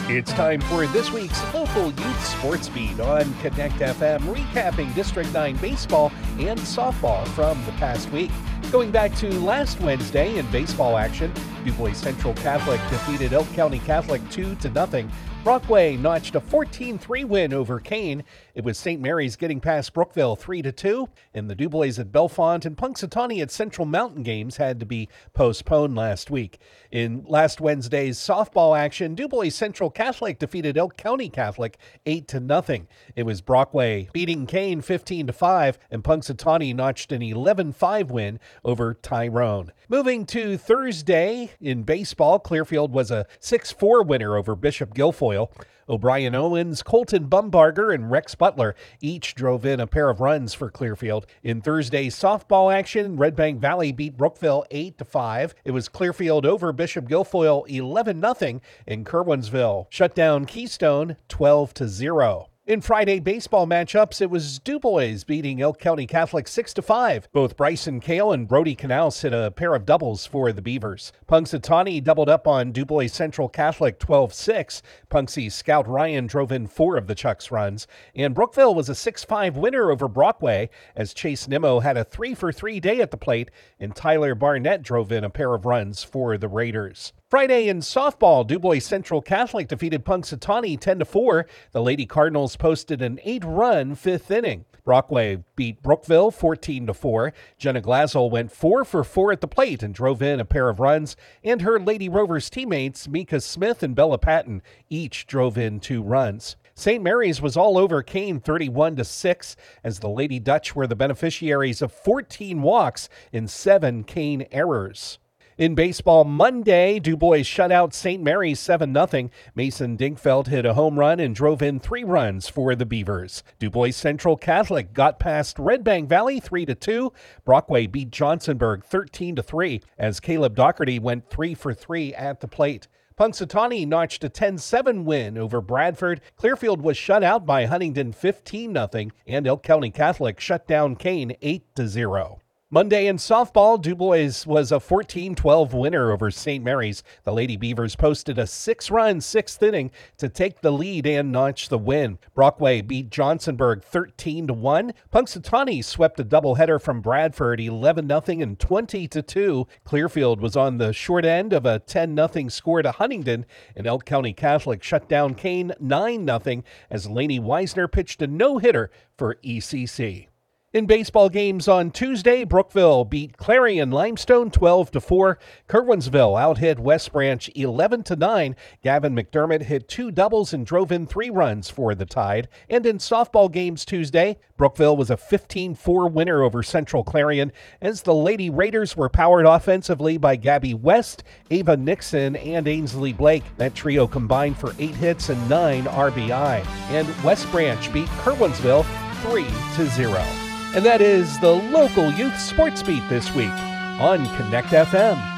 It's time for this week's local youth sports beat on Connect FM, recapping District 9 baseball and softball from the past week. Going back to last Wednesday in baseball action, DuBois Central Catholic defeated Elk County Catholic 2-0. Brockway notched a 14-3 win over Kane. It was St. Mary's getting past Brookville 3-2, and the DuBois at Bellefonte and Punxsutawney at Central Mountain games had to be postponed last week. In last Wednesday's softball action, DuBois Central Catholic defeated Elk County Catholic 8-0. It was Brockway beating Kane 15-5, and Punxsutawney notched an 11-5 win over Tyrone. Moving to Thursday in baseball, Clearfield was a 6-4 winner over Bishop Guilfoyle. O'Brien Owens, Colton Bumbarger, and Rex Butler each drove in a pair of runs for Clearfield. In Thursday's softball action, Red Bank Valley beat Brookville 8-5. It was Clearfield over Bishop Guilfoyle 11-0, and Curwensville shut down Keystone 12-0. In Friday baseball matchups, it was DuBois beating Elk County Catholic 6-5. Both Bryson Kale and Brody Canals hit a pair of doubles for the Beavers. Punxsutawney doubled up on DuBois Central Catholic 12-6. Punxsy Scout Ryan drove in 4 of the Chucks runs. And Brookville was a 6-5 winner over Brockway as Chase Nimmo had a 3-for-3 day at the plate, and Tyler Barnett drove in a pair of runs for the Raiders. Friday in softball, DuBois Central Catholic defeated Punxsutawney 10-4. The Lady Cardinals posted an 8-run fifth inning. Brockway beat Brookville 14-4. Jenna Glazel went 4-for-4 at the plate and drove in a pair of runs, and her Lady Rovers teammates Mika Smith and Bella Patton each drove in 2 runs. St. Mary's was all over Kane 31-6 as the Lady Dutch were the beneficiaries of 14 walks and 7 Kane errors. In baseball Monday, DuBois shut out St. Mary's 7-0. Mason Dinkfeld hit a home run and drove in 3 runs for the Beavers. DuBois Central Catholic got past Red Bank Valley 3-2. Brockway beat Johnsonburg 13-3 as Caleb Doherty went 3-for-3 at the plate. Punxsutawney notched a 10-7 win over Bradford. Clearfield was shut out by Huntingdon 15-0, and Elk County Catholic shut down Kane 8-0. Monday in softball, DuBois was a 14-12 winner over St. Mary's. The Lady Beavers posted a 6-run 6th inning to take the lead and notch the win. Brockway beat Johnsonburg 13-1. Punxsutawney swept a doubleheader from Bradford 11-0 and 20-2. Clearfield was on the short end of a 10-0 score to Huntingdon, and Elk County Catholic shut down Kane 9-0 as Lainey Weisner pitched a no-hitter for ECC. In baseball games on Tuesday, Brookville beat Clarion Limestone 12-4. Curwensville out-hit West Branch 11-9. Gavin McDermott hit 2 doubles and drove in 3 runs for the Tide. And in softball games Tuesday, Brookville was a 15-4 winner over Central Clarion as the Lady Raiders were powered offensively by Gabby West, Ava Nixon, and Ainsley Blake. That trio combined for 8 hits and 9 RBI. And West Branch beat Curwensville 3-0. And that is the local youth sports beat this week on Connect FM.